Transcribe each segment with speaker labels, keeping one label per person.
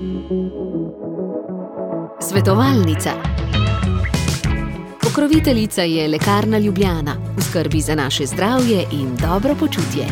Speaker 1: Svetovalnica. Pokroviteljica je Lekarna Ljubljana, v skrbi za naše zdravje in dobro počutje.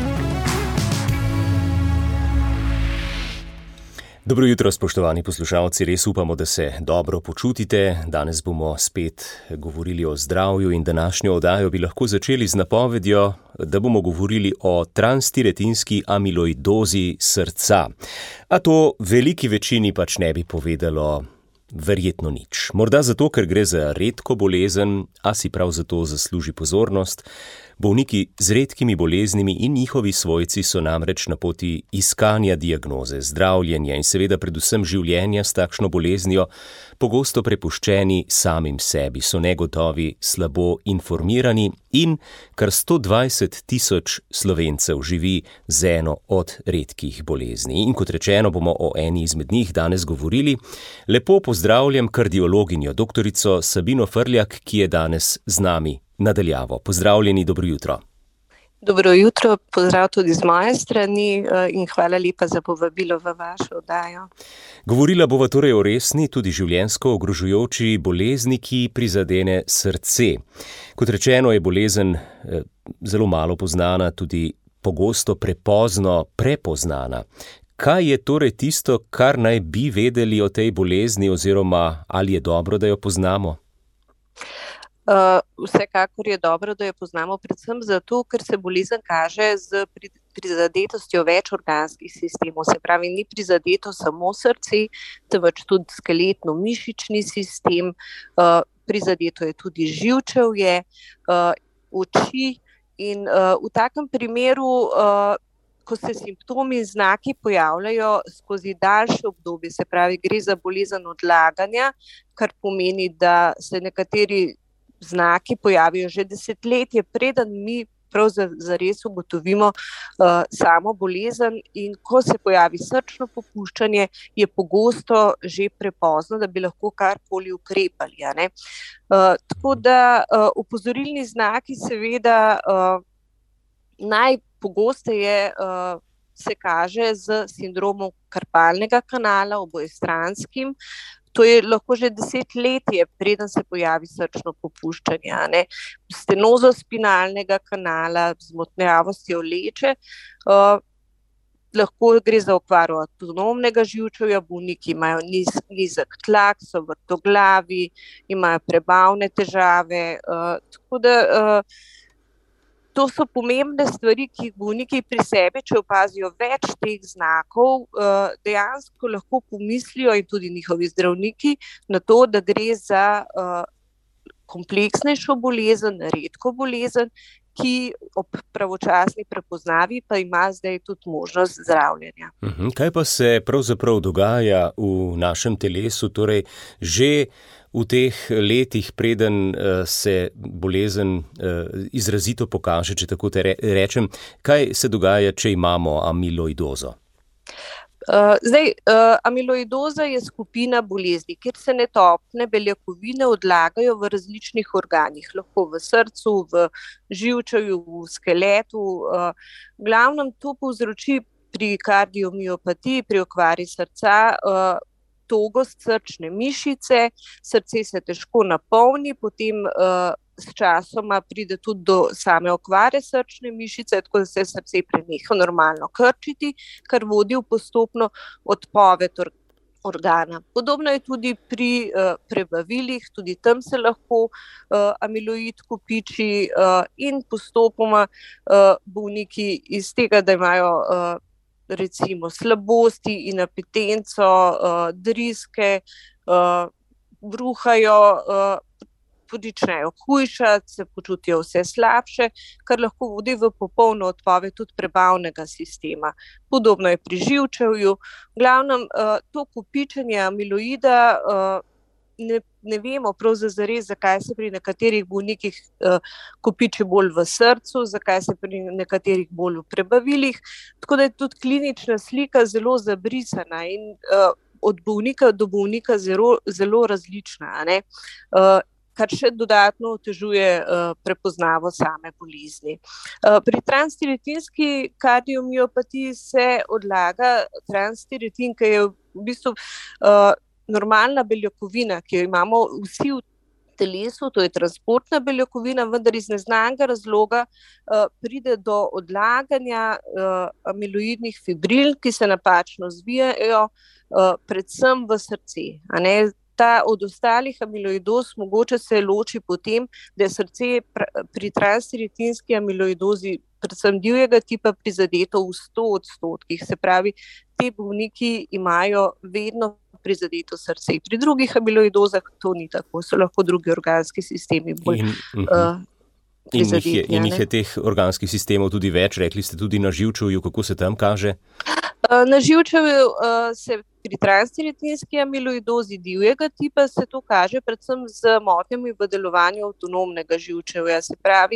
Speaker 2: Dobro jutro, spoštovani poslušalci, res upamo, da se dobro počutite. Danes bomo spet govorili o zdravju in današnjo oddajo bi lahko začeli z napovedjo, da bomo govorili o transtiretinski amiloidozi srca. A to veliki večini pač ne bi povedalo verjetno nič. Morda zato, ker gre za redko bolezen, a si prav zato zasluži pozornost. Bolniki z redkimi boleznimi in njihovi svojci so namreč na poti iskanja diagnoze, zdravljenja in seveda predvsem življenja s takšno boleznijo pogosto prepuščeni samim sebi, so negotovi, slabo informirani in kar 120 tisoč Slovencev živi z eno od redkih bolezni. In kot rečeno, bomo o eni izmed njih danes govorili. Lepo pozdravljam kardiologinjo, doktorico Sabino Frljak, ki je danes z nami nadaljavo. Pozdravljeni, dobro jutro.
Speaker 3: Dobro jutro, pozdrav tudi z moje strani in hvala lepa za povabilo v vašo oddajo.
Speaker 2: Govorila bova torej o resni, tudi življenjsko ogrožujoči bolezni, ki prizadene srce. Kot rečeno, je bolezen zelo malo poznana, tudi pogosto prepozno prepoznana. Kaj je torej tisto, kar naj bi vedeli o tej bolezni, oziroma ali je dobro, da jo poznamo?
Speaker 3: Vsekakor je dobro, da jo poznamo, predvsem zato, ker se bolezen kaže z prizadetostjo več organskih sistemov. Se pravi, ni prizadeto samo srce, temveč tudi skeletno-mišični sistem, prizadeto je tudi živčevje, oči in v takem primeru, ko se simptomi in znaki pojavljajo skozi daljše obdobje, se pravi, gre za bolezen odlaganja, kar pomeni, da se nekateri znaki pojavijo že desetletje, preden mi prav zares ugotovimo samo bolezen, in ko se pojavi srčno popuščanje, je pogosto že prepozno, da bi lahko karkoli ukrepali. Tako da opozorilni znaki seveda najpogosteje se kaže z sindromom karpalnega kanala, obojestranskim. To je lahko že desetletje, preden se pojavi srčno popuščanje. Stenozo spinalnega kanala, zmotnjavostjo vleče, lahko gre za okvaro avtonomnega živčevja, bolniki imajo nizek tlak, so vrtoglavi, imajo prebavne težave, tako da to so pomembne stvari, ki jih bolniki pri sebi, če opazijo več teh znakov, dejansko lahko pomislijo, in tudi njihovi zdravniki, na to, da gre za kompleksnejšo bolezen, redko bolezen, ki ob pravočasni prepoznavi pa ima zdaj tudi možnost zdravljenja.
Speaker 2: Kaj pa se pravzaprav dogaja v našem telesu, torej že v teh letih, preden se bolezen izrazito pokaže, če tako rečem, kaj se dogaja, če imamo amiloidozo?
Speaker 3: Amiloidoza je skupina bolezni, kjer se netopne beljakovine odlagajo v različnih organih, lahko v srcu, v živčevju, v skeletu. V glavnem to povzroči pri kardiomiopatiji, pri okvari srca, togost srčne mišice, srce se težko napolni, potem s časoma pride tudi do same okvare srčne mišice, tako da se srce preneha normalno krčiti, kar vodi v postopno odpoved organa. Podobno je tudi pri prebavilih, tudi tam se lahko amiloid kopiči in postopoma bolniki iz tega, da imajo recimo slabosti, inapetenco, driske, bruhajo, pričnejo hujšati, se počutijo vse slabše, kar lahko vodi v popolno odpoved tudi prebavnega sistema. Podobno je pri živčevju. V glavnem, to kopičenje amiloida ne vemo prav zares, zakaj se pri nekaterih bolnikih kopiči bolj v srcu, zakaj se pri nekaterih bolj v prebavilih, tako da je tudi klinična slika zelo zabrisana in od bolnika do bolnika zelo različna. kar še dodatno otežuje prepoznavo same bolezni. Pri transtiretinski kardiomiopatiji se odlaga transtiretin, ki je v bistvu normalna beljakovina, ki jo imamo vsi v telesu, to je transportna beljakovina, vendar iz neznanega razloga pride do odlaganja amiloidnih fibril, ki se napačno zvijajo, predvsem v srce. Ta od ostalih amiloidoz mogoče se loči potem, da je srce pri transtiretinski amiloidozi, predvsem divjega tipa, prizadeto v 100%. Se pravi, te bolniki imajo vedno prizadeto srce. Pri drugih amiloidozah to ni tako, so lahko drugi organski sistemi bolj prizadeti.
Speaker 2: In jih je teh organskih sistemov tudi več, rekli ste tudi na živčevju, kako se tam kaže?
Speaker 3: Na živčevju se pri transtiretinski amiloidozi divjega tipa se to kaže predvsem z motnjami v delovanju avtonomnega živčevja. Se pravi,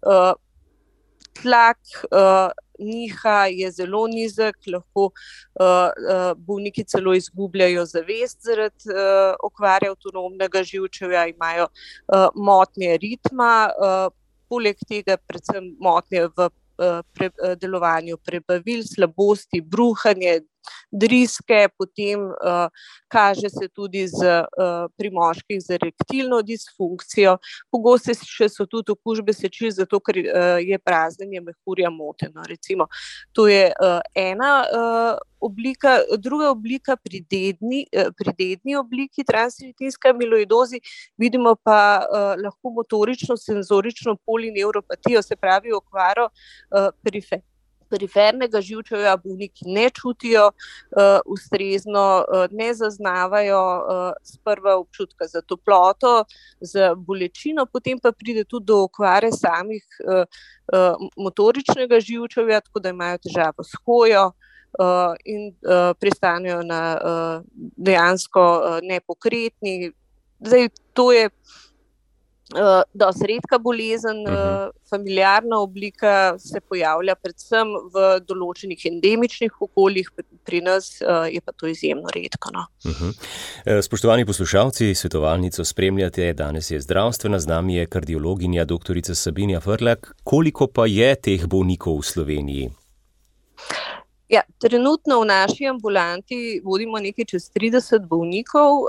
Speaker 3: tlak niha je zelo nizek, lahko bolniki celo izgubljajo zavest zaradi okvare avtonomnega živčevja, imajo motnje ritma, poleg tega predvsem motnje v delovanju prebavil, slabosti, bruhanje, driske, potem kaže se tudi pri moških z erektilno disfunkcijo. Pogostejše so tudi okužbe sečil, zato ker je praznjenje mehurja moteno. Recimo, to je ena oblika. Druga oblika pri dedni obliki transtiretinske amiloidozi vidimo pa lahko motorično, senzorično polinevropatijo, se pravi okvaro perifernega živčevja, bolniki ne čutijo ustrezno, ne zaznavajo sprva občutka za toploto, za bolečino, potem pa pride tudi do okvare samih motoričnega živčevja, tako da imajo težavo s hojo in pristanejo na dejansko nepokretni. Zdaj, to je dosti redka bolezen, familiarna oblika se pojavlja predvsem v določenih endemičnih okoljih, pri nas je pa to izjemno redko.
Speaker 2: Spoštovani poslušalci, svetovalnico spremljate, danes je zdravstvena, z nami je kardiologinja doktorica Sabina Frlak. Koliko pa je teh bolnikov v Sloveniji?
Speaker 3: Ja, trenutno v naši ambulanti vodimo nekaj čez 30 bolnikov,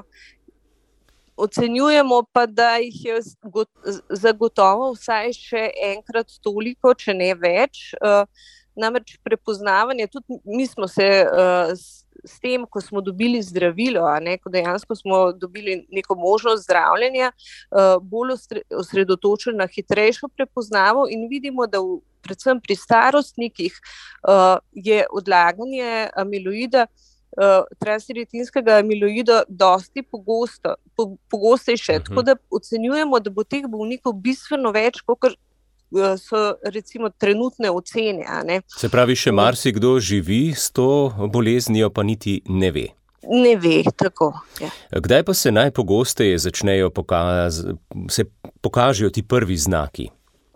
Speaker 3: ocenjujemo pa, da jih je zagotovo vsaj še enkrat toliko, če ne več. Namreč prepoznavanje, tudi mi smo se s tem, ko smo dobili zdravilo, ko dejansko smo dobili neko možnost zdravljenja, bolj osredotočili na hitrejšo prepoznavo in vidimo, da predvsem pri starostnikih je odlaganje amiloida, transtiretinskega amiloida dosti pogostejše, tako da ocenjujemo, da bo teh bolnikov bistveno več, kot so recimo trenutne ocene.
Speaker 2: Se pravi, še marsikdo živi s to boleznijo, pa niti ne ve.
Speaker 3: Ne ve, tako. Ja.
Speaker 2: Kdaj pa se najpogosteje začnejo se pokažejo ti prvi znaki?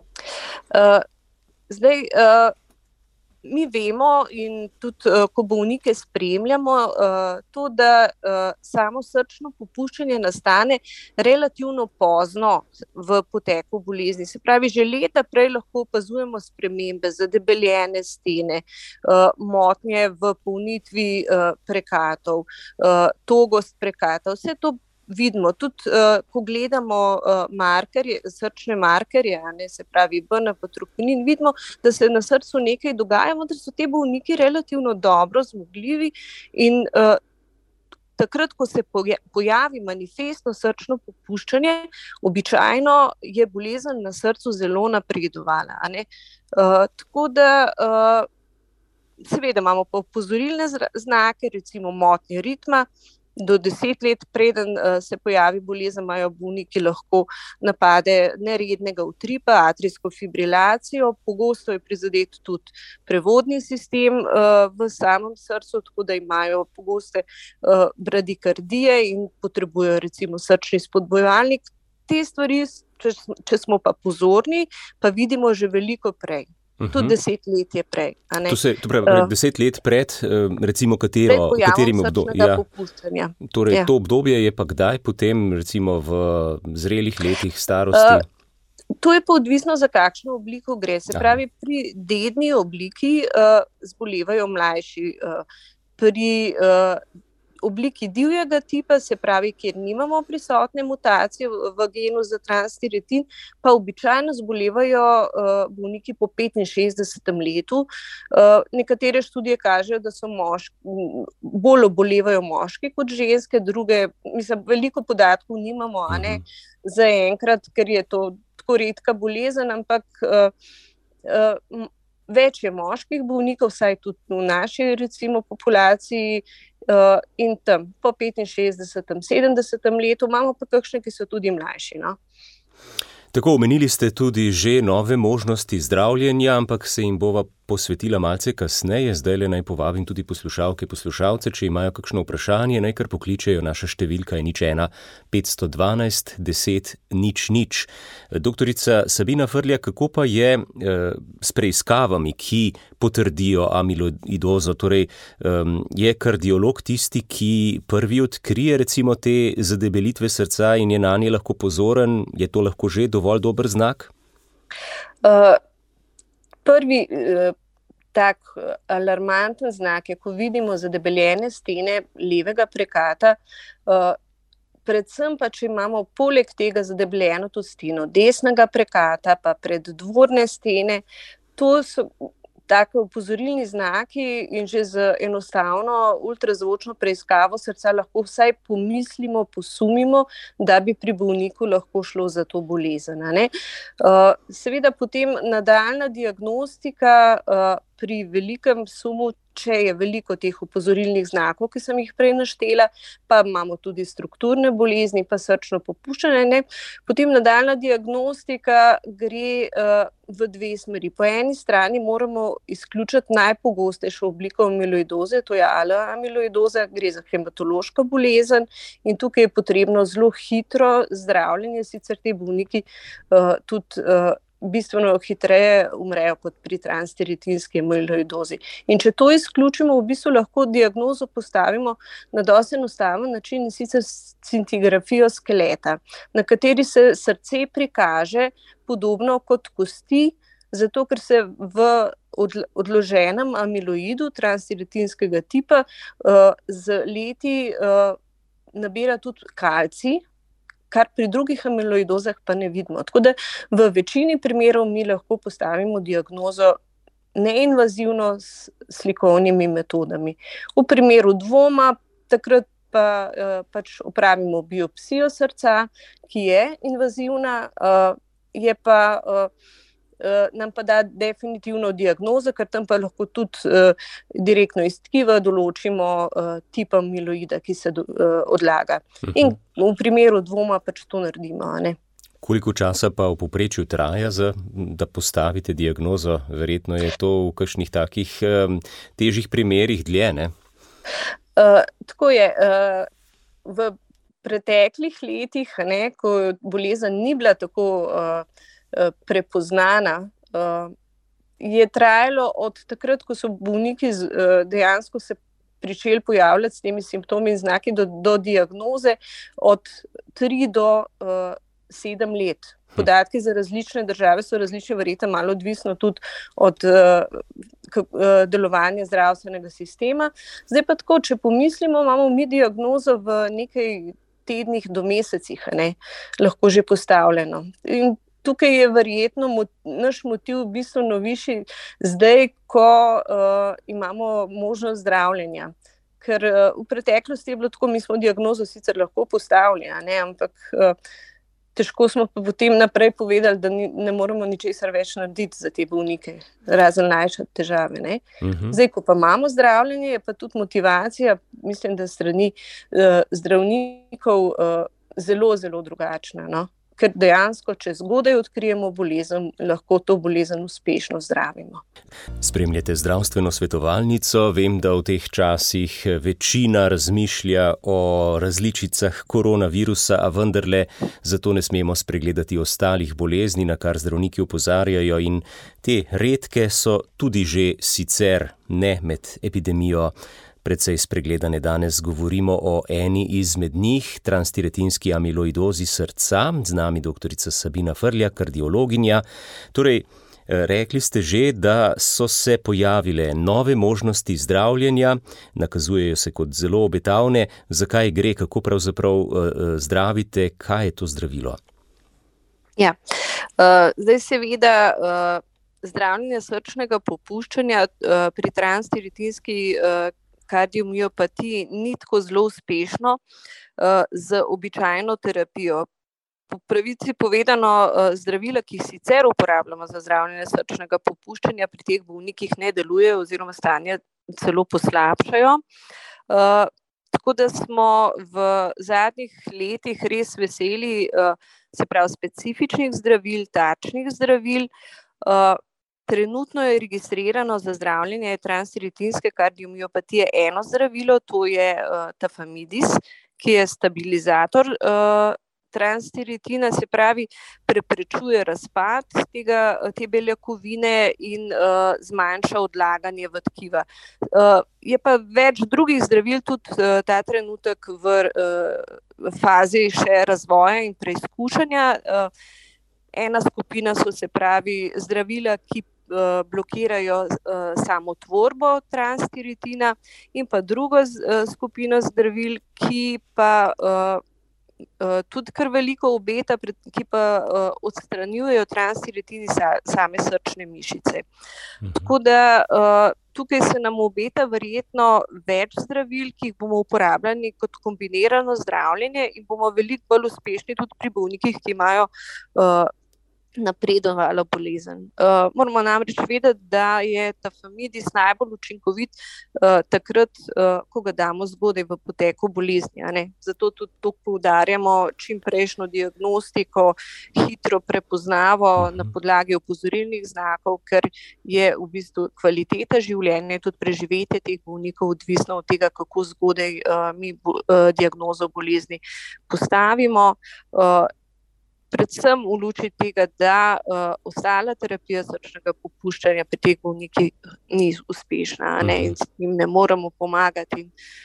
Speaker 3: Zdaj, mi vemo in tudi, ko bolnike spremljamo, to, da samo srčno popuščanje nastane relativno pozno v poteku bolezni. Se pravi, že leta prej lahko opazujemo spremembe, zadebeljene stene, motnje v polnitvi prekatov, togost prekatov, vse to vidimo. Tudi, ko gledamo srčne markerje, se pravi BNP-troponin, vidimo, da se na srcu nekaj dogaja, vendar so te bolniki relativno dobro zmogljivi in takrat, ko se pojavi manifestno srčno popuščanje, običajno je bolezen na srcu zelo napredovala. Tako da seveda imamo pa opozorilne znake, recimo motnje ritma. Do 10 let preden se pojavi bolezen, imajo bolniki lahko napade nerednega utripa, atrijsko fibrilacijo, pogosto je prizadet tudi prevodni sistem v samem srcu, tako da imajo pogoste bradikardije in potrebujejo recimo srčni spodbujevalnik. Te stvari, če smo pa pozorni, pa vidimo že veliko prej. Tudi 10 let je prej.
Speaker 2: To pravi, 10 let pred, recimo, katerim obdobjem?
Speaker 3: Popuščanja.
Speaker 2: Torej, to obdobje je pa kdaj potem, recimo, v zrelih letih starosti?
Speaker 3: To je pa odvisno, za kakšno obliko gre. Se pravi, pri dedni obliki zbolevajo mlajši. Pri obliki divjega tipa, se pravi, kjer nimamo prisotne mutacije v genu za transtiratin, pa običajno zbolevajo bolniki po 65. letu. Nekatere študije kažejo, da so bolj obolevajo moški kot ženske, druge, veliko podatkov nimamo, zaenkrat, ker je to tako redka bolezen, ampak več je moških bolnikov, vsaj tudi v naši, recimo, populaciji, in tam po 65. 70. letu imamo pa kakšne, ki so tudi mlajši. No?
Speaker 2: Tako, omenili ste tudi že nove možnosti zdravljenja, ampak se jim bova posvetila malce kasneje. Zdajle naj povabim tudi poslušalke, poslušalce, če imajo kakšno vprašanje, naj kar pokličejo, naša številka je 01 512 10 00. Doktorica Sabina Frlja, kako pa je s preiskavami, ki potrdijo amiloidozo? Torej, je kardiolog tisti, ki prvi odkrije recimo te zadebelitve srca in je nanje lahko pozoren? Je to lahko že dovolj dober znak?
Speaker 3: Prvi tak alarmanten znak je, ko vidimo zadebeljene stene levega prekata, predvsem pa, če imamo poleg tega zadebeljeno tudi steno desnega prekata, pa preddvorne stene. To so tako opozorilni znaki in že z enostavno ultrazvočno preiskavo srca lahko vsaj pomislimo, posumimo, da bi pri bolniku lahko šlo za to bolezen. Seveda potem nadaljnja diagnostika pri velikem sumu, če je veliko teh opozorilnih znakov, ki sem jih prej naštela, pa imamo tudi strukturne bolezni, pa srčno popuščanje. Potem nadaljnja diagnostika gre v dve smeri. Po eni strani moramo izključiti najpogostejšo obliko amiloidoze, to je AL-amiloidoza, gre za hematološko bolezen in tukaj je potrebno zelo hitro zdravljenje, sicer te bolniki tudi bistveno hitreje umrejo kot pri transtiratinski amiloidozi. In če to izključimo, v bistvu lahko diagnozo postavimo na dosti enostaven način, in sicer scintigrafijo skeleta, na kateri se srce prikaže podobno kot kosti, zato ker se v odloženem amiloidu transtiratinskega tipa z leti nabira tudi kalcij, kar pri drugih amiloidozah pa ne vidimo. Tako da v večini primerov mi lahko postavimo diagnozo neinvazivno s slikovnimi metodami. V primeru dvoma, takrat pa pač opravimo biopsijo srca, ki je invazivna, je pa nam pa da definitivno diagnozo, ker tam pa lahko tudi direktno iz tkiva določimo tip amiloida, ki se odlaga. In v primeru dvoma pač to naredimo.
Speaker 2: Koliko časa pa v povprečju traja, da postavite diagnozo? Verjetno je to v kakšnih takih težjih primerih dlje, ne?
Speaker 3: Tako je. V preteklih letih, ko bolezen ni bila tako prepoznana, je trajalo od takrat, ko so bolniki dejansko se pričeli pojavljati s temi simptomi in znaki do diagnoze, od 3 do 7 let. Podatki za različne države so različne, verjetno malo odvisno tudi od delovanja zdravstvenega sistema. Zdaj pa tako, če pomislimo, imamo mi diagnozo v nekaj tednih do mesecih, lahko že postavljeno. In tukaj je verjetno naš motiv bistveno višji zdaj, ko imamo možnost zdravljenja. Ker v preteklosti je bilo tako, mi smo diagnozo sicer lahko postavili, ampak težko smo pa potem naprej povedali, da ne moremo ničesar več narediti za te bolnike, razen lajšati težave. Zdaj, ko pa imamo zdravljenje, je pa tudi motivacija, mislim, da strani zdravnikov zelo, zelo drugačna. ker dejansko, če zgodaj odkrijemo bolezen, lahko to bolezen uspešno zdravimo.
Speaker 2: Spremljate zdravstveno svetovalnico. Vem, da v teh časih večina razmišlja o različicah koronavirusa, a vendarle zato ne smemo spregledati ostalih bolezni, na kar zdravniki opozarjajo, in te redke so tudi že sicer ne med epidemijo precej spregledane. Danes govorimo o eni izmed njih, transtiretinski amiloidozi srca, z nami doktorica Sabina Frljak, kardiologinja. Torej, rekli ste že, da so se pojavile nove možnosti zdravljenja, nakazujejo se kot zelo obetavne. Zakaj gre, kako pravzaprav zdravite, kaj je to zdravilo?
Speaker 3: Ja, zdaj seveda zdravljenje srčnega popuščanja pri transtiretinski kardiomiopatiji ni tako zelo uspešno z običajno terapijo. Po pravici povedano, zdravila, ki jih sicer uporabljamo za zdravljenje srčnega popuščanja, pri teh bolnikih ne delujejo oziroma stanje celo poslabšajo. Tako da smo v zadnjih letih res veseli, se pravi specifičnih zdravil, tačnih zdravil. Trenutno je registrirano za zdravljenje transtiretinske kardiomiopatije eno zdravilo, to je tafamidis, ki je stabilizator transtiretina, se pravi, preprečuje razpad te beljakovine in zmanjša odlaganje v tkiva. Je pa več drugih zdravil tudi ta trenutek v fazi še razvoja in preizkušanja. Ena skupina so, se pravi, zdravila, ki blokirajo samotvorbo transtiretina, in pa druga skupina zdravil, ki pa tudi kar veliko obeta, ki pa odstranjujejo transtiretin iz same srčne mišice. Tako da tukaj se nam obeta verjetno več zdravil, ki jih bomo uporabljali kot kombinirano zdravljenje in bomo veliko bolj uspešni tudi pri bolnikih, ki imajo napredovalo bolezen. Moramo namreč vedeti, da je tafamidis najbolj učinkovit takrat, ko ga damo zgodaj v poteku bolezni. Zato tudi to poudarjamo, čim prejšnjo diagnostiko, hitro prepoznavo na podlagi opozorilnih znakov, ker je v bistvu kvaliteta življenja, tudi preživetje teh bolnikov odvisno od tega, kako zgodaj mi diagnozo bolezni postavimo. Predvsem v luči tega, da ostala terapija srčnega popuščanja pri teh bolnikih ni uspešna, in s tem ne moremo pomagati.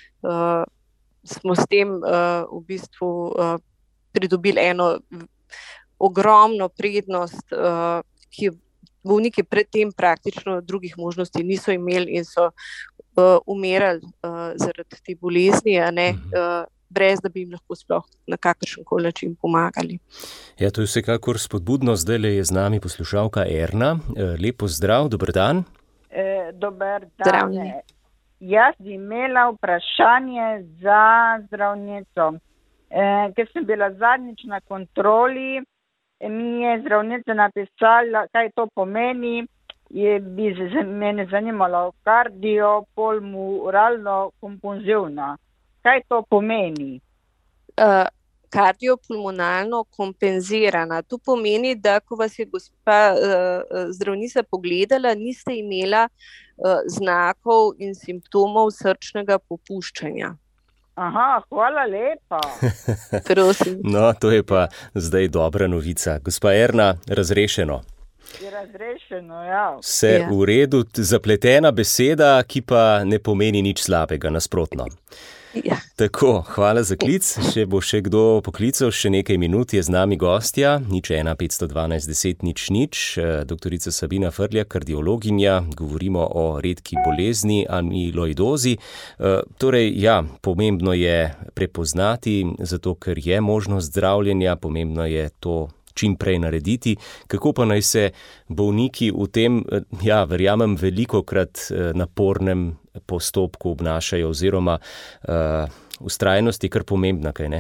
Speaker 3: Smo s tem v bistvu pridobili eno ogromno prednost, ki bolniki predtem praktično drugih možnosti niso imeli in so umirali zaradi te bolezni, brez da bi jim lahko sploh na kakršenkoli način pomagali.
Speaker 2: Ja, to je vsekakor spodbudno. Zdajle je z nami poslušalka Erna. Lep pozdrav, dober dan.
Speaker 4: Dober dan.
Speaker 3: Zdravljeni.
Speaker 4: Jaz bi imela vprašanje za zdravnico. Ker sem bila zadnjič na kontroli, mi je zdravnica napisala, kaj to pomeni. Bi mene zanimalo kardiopulmonalno kompulzivna. Kaj to pomeni?
Speaker 3: Kardiopulmonalno kompenzirana. To pomeni, da ko vas je gospa zdravnica pogledala, niste imela znakov in simptomov srčnega popuščanja.
Speaker 4: Aha, hvala lepa.
Speaker 3: Prosim.
Speaker 2: No, to je pa zdaj dobra novica. Gospa Erna, razrešeno.
Speaker 4: Je razrešeno, ja.
Speaker 2: Vse v redu, zapletena beseda, ki pa ne pomeni nič slabega, nasprotno.
Speaker 3: Ja.
Speaker 2: Tako, hvala za klic. Če bo še kdo poklical, še nekaj minut je z nami gostja. 01 512 10 00. Doktorica Sabina Frljak, kardiologinja. Govorimo o redki bolezni, amiloidozi. Torej, ja, pomembno je prepoznati, zato ker je možnost zdravljenja, pomembno je to čim prej narediti. Kako pa naj se bolniki v tem, verjamem, velikokrat napornem postopku obnašajo, oziroma vztrajnost je kar pomembna, kaj ne?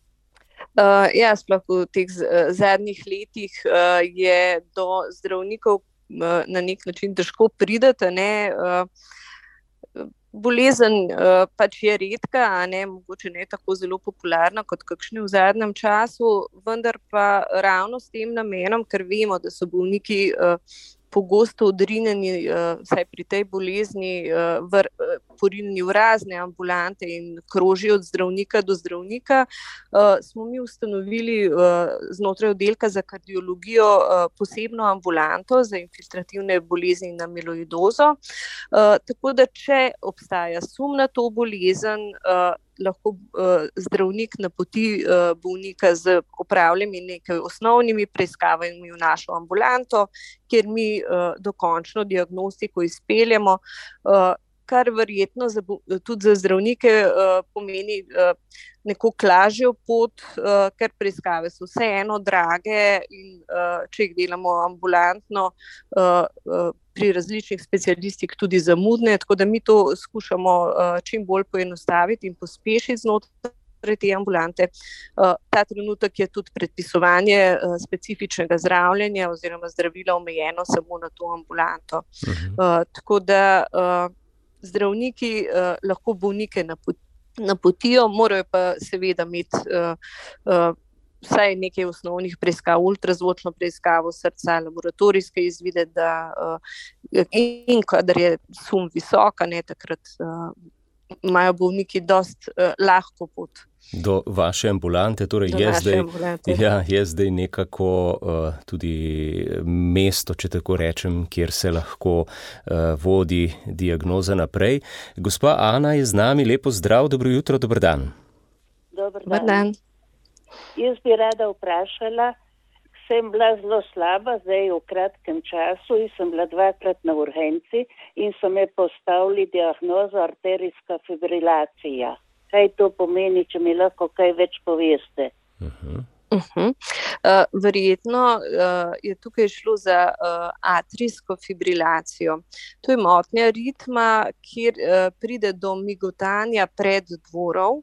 Speaker 3: Sploh v teh zadnjih letih je do zdravnikov na nek način težko prideti, Bolezen pač je redka, mogoče ne tako zelo popularna kot kakšne v zadnjem času, vendar pa ravno s tem namenom, ker vemo, da so bolniki pogosto odrinjeni, vsaj pri tej bolezni, porinjeni v razne ambulante in krožijo od zdravnika do zdravnika, smo mi ustanovili znotraj oddelka za kardiologijo posebno ambulanto za infiltrativne bolezni in amiloidozo. Tako da, če obstaja sum na to bolezen, lahko zdravnik napoti bolnika z opravljenimi nekaj osnovnimi preiskavami v našo ambulanto, kjer mi dokončno diagnostiko izpeljemo, kar verjetno tudi za zdravnike pomeni nekoliko lažjo pot, ker preiskave so vseeno drage in če jih delamo ambulantno, pri različnih specialistih tudi zamudne, tako da mi to skušamo čim bolj poenostaviti in pospešiti znotraj te ambulante. Ta trenutek je tudi predpisovanje specifičnega zdravljenja oziroma zdravila omejeno samo na to ambulanto. Tako da zdravniki lahko bolnike napotijo, morajo pa seveda imeti vsaj nekaj osnovnih preiskav, ultrazvočno preiskavo srca, laboratorijske izvide, in kadar je sum visok, takrat imajo bolniki dosti lahko pot.
Speaker 2: Do vaše ambulante, torej je zdaj nekako tudi mesto, če tako rečem, kjer se lahko vodi diagnoza naprej. Gospa Ana je z nami, lepo zdrav, dobro jutro, dober dan.
Speaker 5: Dober
Speaker 3: dan.
Speaker 5: Jaz bi rada vprašala, sem bila zelo slaba, zdaj v kratkem času, in sem bila 2-krat na urgenci in so me postavili diagnozo arterijska fibrilacija. Kaj to pomeni, če mi lahko kaj več poveste?
Speaker 3: Verjetno je tukaj šlo za atrijsko fibrilacijo. To je motnja ritma, kjer pride do migotanja preddvorov.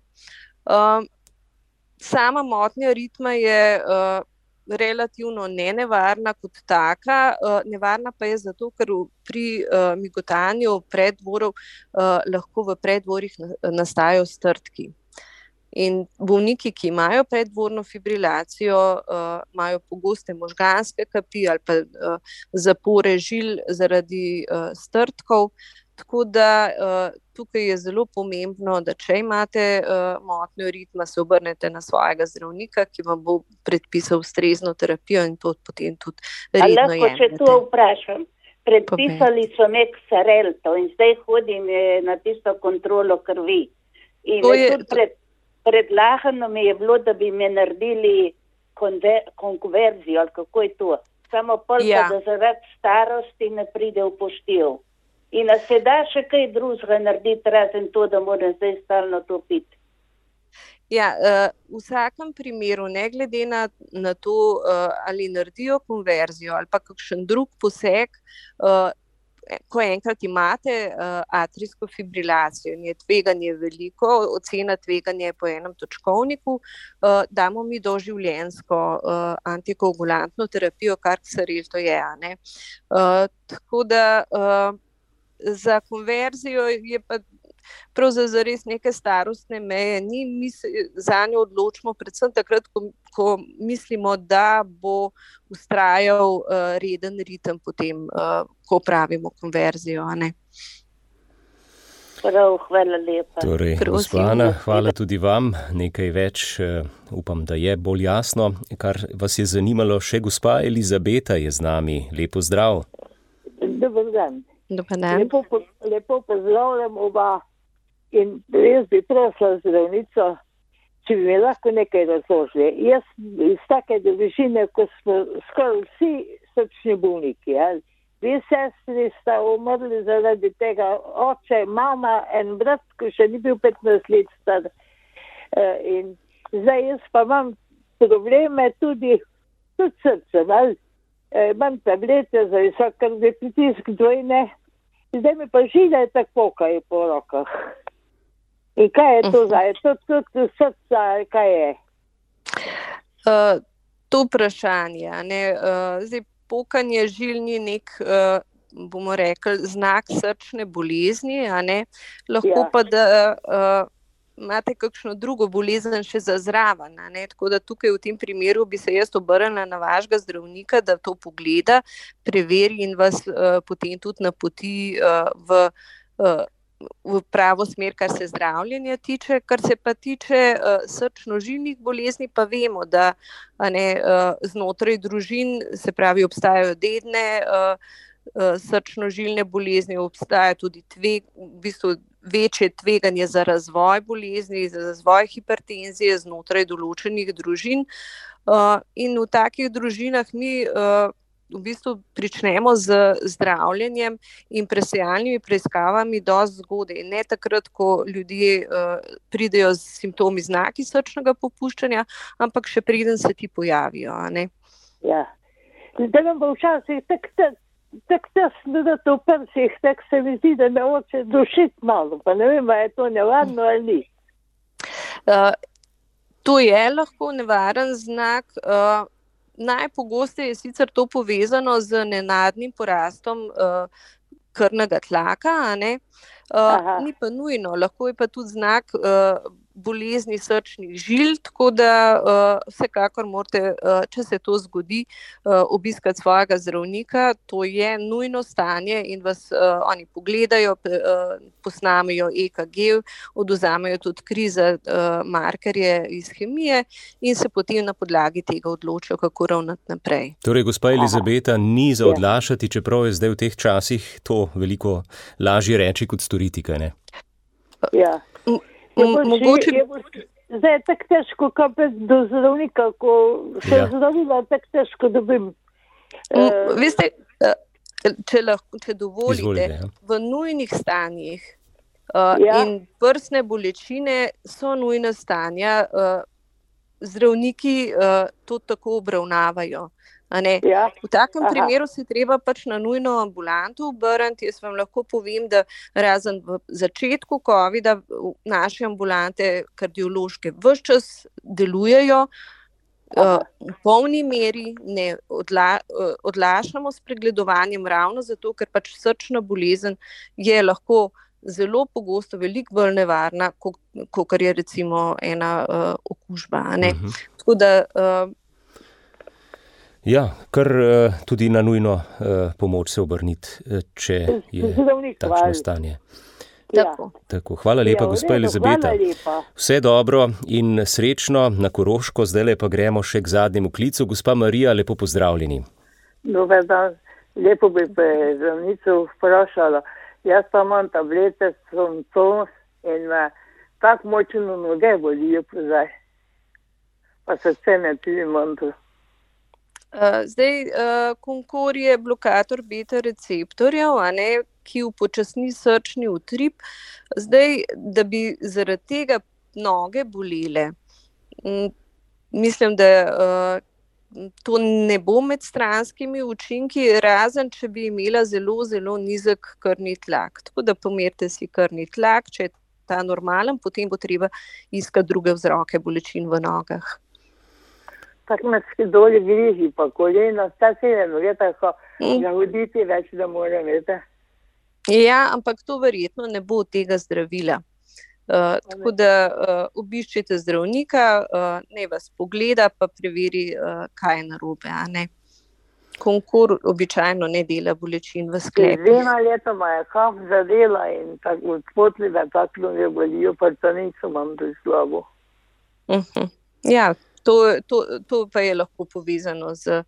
Speaker 3: Sama motnja ritma je relativno nenevarna kot taka, nevarna pa je zato, ker pri migotanju preddvorov lahko v preddvorih nastajajo strdki. In bolniki, ki imajo preddvorno fibrilacijo, imajo pogoste možganske kapi ali pa zapore žil zaradi strdkov. Tako da tukaj je zelo pomembno, da če imate motnjo ritma, se obrnete na svojega zdravnika, ki vam bo predpisal ustrezno terapijo in to potem tudi redno jemljete.
Speaker 5: Lahko, če to vprašam, predpisali so me Xarelto in zdaj hodim na tisto kontrolo krvi. In tudi predlagano mi je bilo, da bi me naredili konverzijo, ali kako je to. Samo da zaradi starosti ne pride v poštev. In se da še kaj drugega narediti, razen to, da moram zdaj stalno to piti?
Speaker 3: V vsakem primeru, ne glede na to, ali naredijo konverzijo ali pa kakšen drug poseg, ko enkrat imate atrijsko fibrilacijo in je tveganje veliko, ocena tveganja je po enem točkovniku, damo mi doživljenjsko antikoagulantno terapijo, kar Xarelto je. Tako da za konverzijo je pa prav zares neke starostne meje, mi se zanjo odločimo predvsem takrat, ko mislimo, da bo vztrajal reden ritem potem, ko pravimo konverzijo.
Speaker 5: Prav, hvala lepa.
Speaker 2: Torej, gospa Ana, hvala tudi vam. Nekaj več, upam, da je bolj jasno. Kar vas je zanimalo še, gospa Elizabeta je z nami. Lepo zdrav.
Speaker 6: Dober dan.
Speaker 3: Lepo
Speaker 6: pozdravljam oba in jaz bi prosila zdravnico, če bi mi lahko nekaj razložili. Jaz iz take družine, ko smo skoraj vsi srčni bolniki, 2 sestri sta umrli zaradi tega, oče, mama, en brat, ko še ni bil 15 let star. In zdaj jaz pa imam probleme tudi srcem, imam tablete za visok krvni pritisk dvojne. Zdaj mi pa žile tako pokajo po rokah. In kaj je to zdaj? To tudi srca, kaj je?
Speaker 3: To vprašanje, zdaj pokanje žil ni nek bomo rekli, znak srčne bolezni, a ne, lahko pa, da imate kakšno drugo bolezen še za zraven, a ne, tako da tukaj v tem primeru bi se jaz obrnila na vašega zdravnika, da to pogleda, preveri in vas potem tudi napoti v pravo smer, kar se zdravljenja tiče. Kar se pa tiče srčno-žilnih bolezni, pa vemo, da znotraj družin, se pravi, obstajajo dedne srčno-žilne bolezni, obstaja tudi večje tveganje za razvoj bolezni, za razvoj hipertenzije znotraj določenih družin. In v takih družinah mi v bistvu pričnemo z zdravljenjem in presejalnimi preiskavami dosti zgodaj. Ne takrat, ko ljudje pridejo z simptomi, znaki srčnega popuščanja, ampak še preden se ti pojavijo.
Speaker 6: Ja. Da nam bo včasih tako tesno, da to v prsih, tako se mi zdi, da me hoče dušiti malo, pa ne vem, je to nevarno ali ni.
Speaker 3: To je lahko nevaren znak. Najpogosteje je sicer to povezano z nenadnim porastom krvnega tlaka, ni pa nujno, lahko je pa tudi znak bolezni srčnih žil, tako da vsekakor morate, če se to zgodi, obiskati svojega zdravnika. To je nujno stanje in vas oni pogledajo, posnamejo EKG, odvzamejo tudi kri za markerje iz kemije in se potem na podlagi tega odločijo, kako ravnati naprej.
Speaker 2: Torej, gospa Elizabeta, ni za odlašati, čeprav je zdaj v teh časih to veliko lažje reči kot storiti, kaj ne?
Speaker 6: Ja. Zdaj je tako težko kapeti do zdravnika, ko se zdravila tako težko dobim.
Speaker 3: Veste, če dovolite, v nujnih stanjih in prsne bolečine so nujna stanja, zdravniki to tako obravnavajo. V takem primeru se treba pač na nujno ambulanto obrniti. Jaz vam lahko povem, da razen v začetku covida naše ambulante kardiološke ves čas delujejo v polni meri, ne odlašamo s pregledovanjem ravno zato, ker pač srčna bolezen je lahko zelo pogosto veliko bolj nevarna, kakor je recimo ena okužba. Tako da
Speaker 2: ja, kar tudi na nujno pomoč se obrniti, če je takšno stanje. Tako. Hvala lepa, gospa Elizabeta. Vse dobro in srečno na Koroško. Zdajle pa gremo še k zadnjemu klicu. Gospa Marija, lepo pozdravljeni.
Speaker 6: Dober dan. Lepo bi zdravnico vprašala. Jaz pa imam tablete, sem to in me tako močno noge bolijo pozaj. Pa srce ne imam to.
Speaker 3: Zdaj, Concor je blokator beta receptorjev, ki upočasni srčni utrip. Zdaj, da bi zaradi tega noge bolele, mislim, da to ne bo med stranskimi učinki, razen če bi imela zelo, zelo nizek krvni tlak. Tako da pomerite si krvni tlak, če je ta normalen, potem bo treba iskati druge vzroke bolečin v nogah.
Speaker 6: Tako me doli griži, pa kolena, sta se ne tako zahoditi več, da moram vete.
Speaker 3: Ja, ampak to verjetno ne bo tega zdravila. Tako da obiščite zdravnika, ne vas pogleda, pa preveri, kaj je narobe, Concor običajno ne dela bolečin v sklepih.
Speaker 6: 2 letoma je kap zadela in tako odpotljive, tako ne bolijo, pa to niso imam to slabo.
Speaker 3: Ja, to pa je lahko povezano z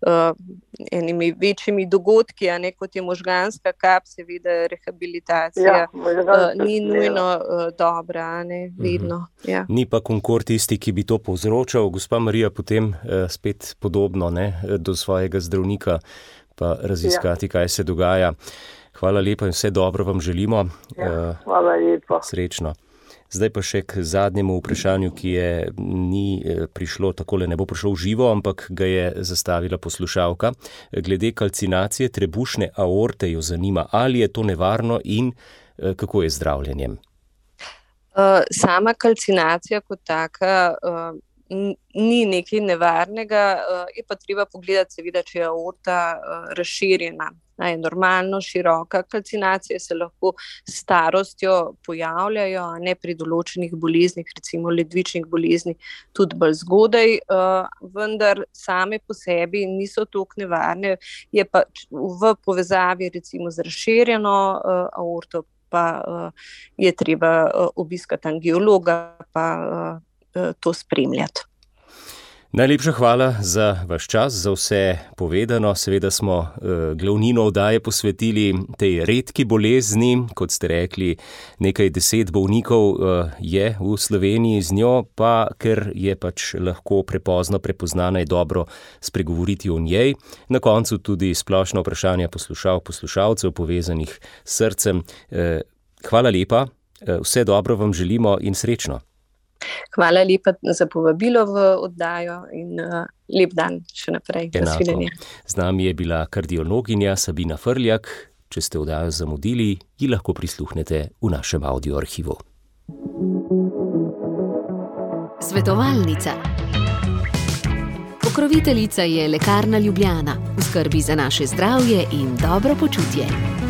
Speaker 3: enimi večjimi dogodki, kot je možganska kap, seveda rehabilitacija ni nujno dobra, vedno. Ja.
Speaker 2: Ni pa Concor tisti, ki bi to povzročal. Gospa Marija, potem spet podobno do svojega zdravnika pa raziskati, kaj se dogaja. Hvala lepa in vse dobro vam želimo.
Speaker 6: Hvala lepa.
Speaker 2: Srečno. Zdaj pa še k zadnjemu vprašanju, ki ni prišlo takole, ne bo prišlo v živo, ampak ga je zastavila poslušalka. Glede kalcinacije trebušne aorte jo zanima, ali je to nevarno in kako je z zdravljenjem?
Speaker 3: Sama kalcinacija kot taka ni nekaj nevarnega, je pa treba pogledati, seveda, če je aorta razširjena. Je normalno široka. Kalcinacije se lahko s starostjo pojavljajo, ne pri določenih boleznih, recimo ledvičnih bolezni, tudi bolj zgodaj, vendar same po sebi niso toliko nevarne, je pa v povezavi recimo z razširjeno aorto, pa je treba obiskati angiologa, pa to spremljati.
Speaker 2: Najlepša hvala za vaš čas, za vse povedano. Seveda smo glavnino oddaje posvetili tej redki bolezni, kot ste rekli, nekaj 10 bolnikov je v Sloveniji z njo, pa ker je pač lahko prepozno prepoznana, je dobro spregovoriti o njej. Na koncu tudi splošno vprašanje poslušalcev povezanih s srcem. Hvala lepa, vse dobro vam želimo in srečno.
Speaker 3: Hvala lepa za povabilo v oddajo in lep dan še naprej.
Speaker 2: Enako. Z nami je bila kardiologinja Sabina Frljak. Če ste oddajo zamudili, ji lahko prisluhnete v našem audio arhivu.
Speaker 1: Svetovalnica. Pokroviteljica je Lekarna Ljubljana, v skrbi za naše zdravje in dobro počutje.